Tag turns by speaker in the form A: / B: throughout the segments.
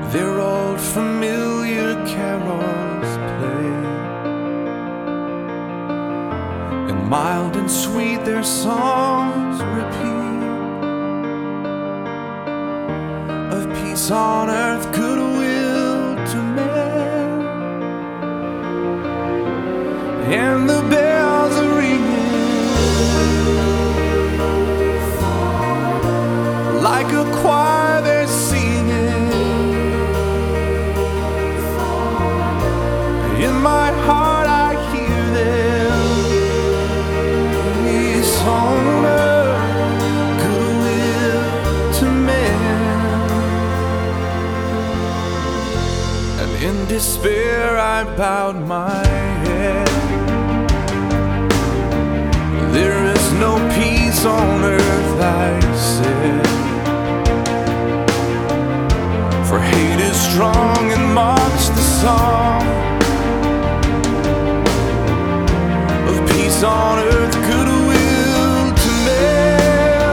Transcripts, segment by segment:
A: Their old familiar carols play, and mild and sweet their songs repeat, of peace on earth, goodwill to men. And the bells are ringing like a choir, they're singing. In my heart I hear them. Peace on earth, goodwill to men. And in despair I bowed my head. There is no peace on earth, I said, for hate is strong and mocks the song of peace on earth, goodwill to men.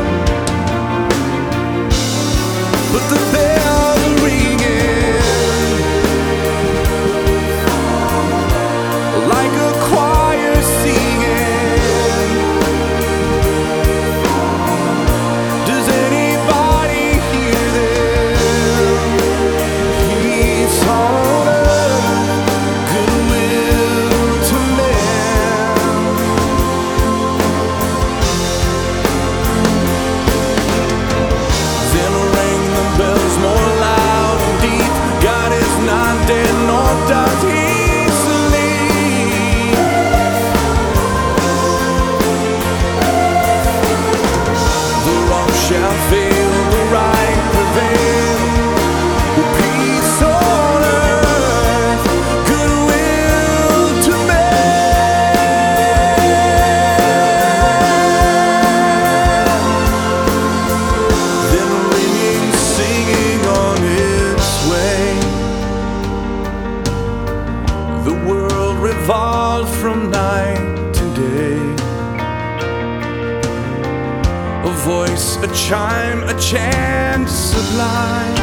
A: But the bells are ringing like a choir singing. Does anybody hear them? Peace on earth, goodwill to men. Then ring the bells more loud and deep. God is not dead, nor does he sleep. The wrong shall fail, the right prevail. Peace on earth, goodwill to men. Then ringing, singing on its way. The world revolved from night to day. A voice, a chime, a chant sublime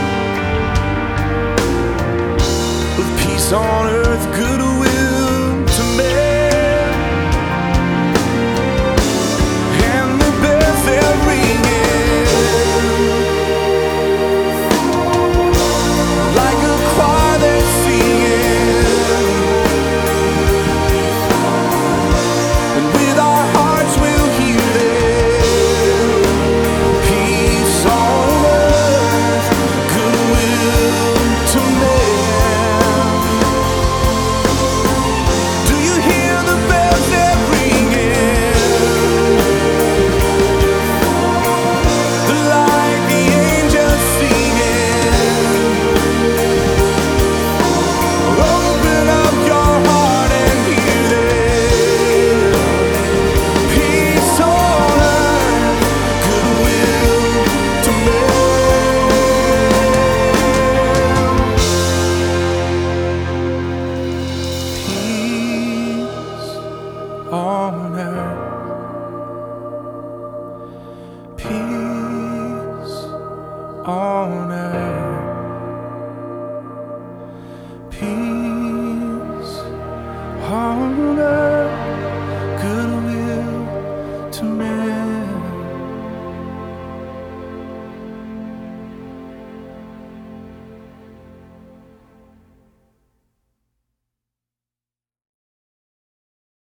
A: of peace on earth, goodwill to men. And the bells they're ringing like a choir, they're singing. And with our hearts we'll hear them. Peace on earth, goodwill to men. Do you hear the bells they're ringing? Like the angels singing. Open up your heart and hear them. Peace on earth, goodwill to men. Peace on earth, peace on earth.